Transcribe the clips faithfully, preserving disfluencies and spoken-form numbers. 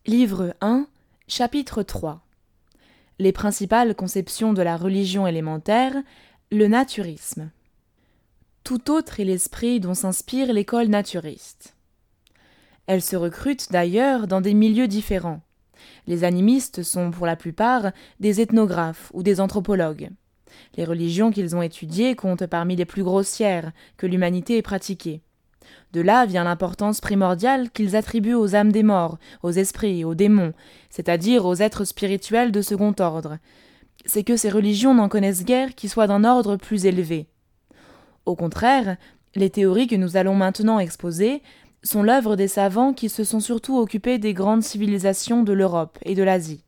Livre un, chapitre trois. Les principales conceptions de la religion élémentaire, le naturisme. Tout autre est l'esprit dont s'inspire l'école naturiste. Elle se recrute d'ailleurs dans des milieux différents. Les animistes sont pour la plupart des ethnographes ou des anthropologues. Les religions qu'ils ont étudiées comptent parmi les plus grossières que l'humanité ait pratiquées. De là vient l'importance primordiale qu'ils attribuent aux âmes des morts, aux esprits, aux démons, c'est-à-dire aux êtres spirituels de second ordre. C'est que ces religions n'en connaissent guère qui soient d'un ordre plus élevé. Au contraire, les théories que nous allons maintenant exposer sont l'œuvre des savants qui se sont surtout occupés des grandes civilisations de l'Europe et de l'Asie.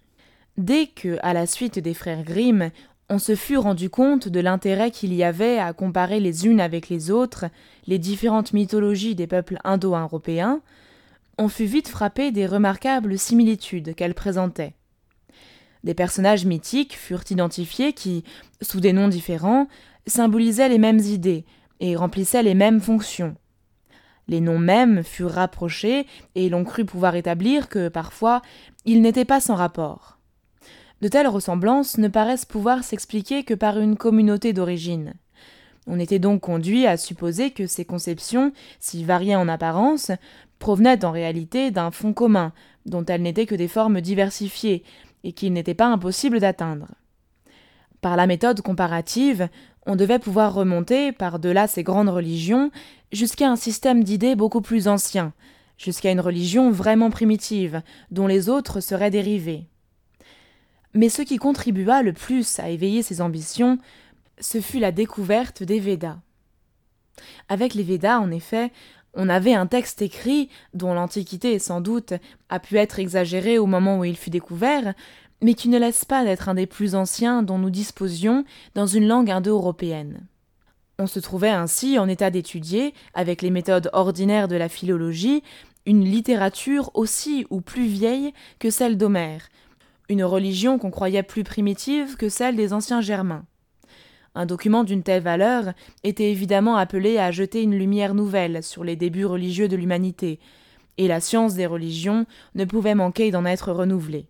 Dès que, à la suite des frères Grimm, on se fut rendu compte de l'intérêt qu'il y avait à comparer les unes avec les autres les différentes mythologies des peuples indo-européens, on fut vite frappé des remarquables similitudes qu'elles présentaient. Des personnages mythiques furent identifiés qui, sous des noms différents, symbolisaient les mêmes idées et remplissaient les mêmes fonctions. Les noms mêmes furent rapprochés et l'on crut pouvoir établir que, parfois, ils n'étaient pas sans rapport. De telles ressemblances ne paraissent pouvoir s'expliquer que par une communauté d'origine. On était donc conduit à supposer que ces conceptions, si variées en apparence, provenaient en réalité d'un fond commun, dont elles n'étaient que des formes diversifiées, et qu'il n'était pas impossible d'atteindre. Par la méthode comparative, on devait pouvoir remonter, par-delà ces grandes religions, jusqu'à un système d'idées beaucoup plus ancien, jusqu'à une religion vraiment primitive, dont les autres seraient dérivées. Mais ce qui contribua le plus à éveiller ces ambitions, ce fut la découverte des Védas. Avec les Védas, en effet, on avait un texte écrit, dont l'antiquité, sans doute, a pu être exagérée au moment où il fut découvert, mais qui ne laisse pas d'être un des plus anciens dont nous disposions dans une langue indo-européenne. On se trouvait ainsi en état d'étudier, avec les méthodes ordinaires de la philologie, une littérature aussi ou plus vieille que celle d'Homère, une religion qu'on croyait plus primitive que celle des anciens Germains. Un document d'une telle valeur était évidemment appelé à jeter une lumière nouvelle sur les débuts religieux de l'humanité, et la science des religions ne pouvait manquer d'en être renouvelée.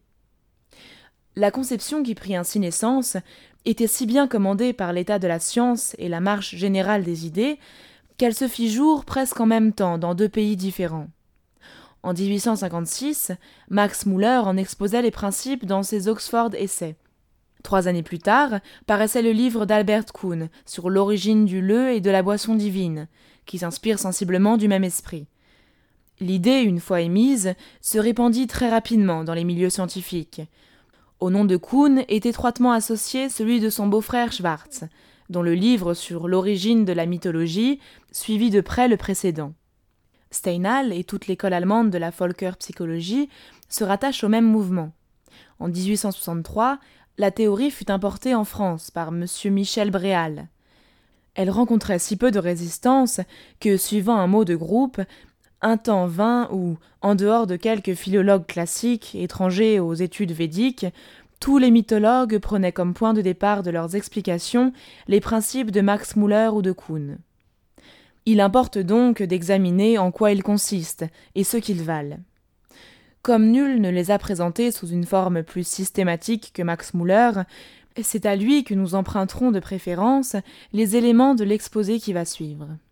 La conception qui prit ainsi naissance était si bien commandée par l'état de la science et la marche générale des idées qu'elle se fit jour presque en même temps dans deux pays différents. En dix-huit cent cinquante-six, Max Müller en exposait les principes dans ses Oxford Essais. Trois années plus tard, paraissait le livre d'Albert Kuhn sur l'origine du leu et de la boisson divine, qui s'inspire sensiblement du même esprit. L'idée, une fois émise, se répandit très rapidement dans les milieux scientifiques. Au nom de Kuhn est étroitement associé celui de son beau-frère Schwartz, dont le livre sur l'origine de la mythologie suivit de près le précédent. Steinhal et toute l'école allemande de la Völkerpsychologie se rattachent au même mouvement. En dix-huit cent soixante-trois, la théorie fut importée en France par M. Michel Bréal. Elle rencontrait si peu de résistance que, suivant un mot de groupe, un temps vint où, en dehors de quelques philologues classiques étrangers aux études védiques, tous les mythologues prenaient comme point de départ de leurs explications les principes de Max Müller ou de Kuhn. Il importe donc d'examiner en quoi ils consistent et ce qu'ils valent. Comme nul ne les a présentés sous une forme plus systématique que Max Müller, c'est à lui que nous emprunterons de préférence les éléments de l'exposé qui va suivre.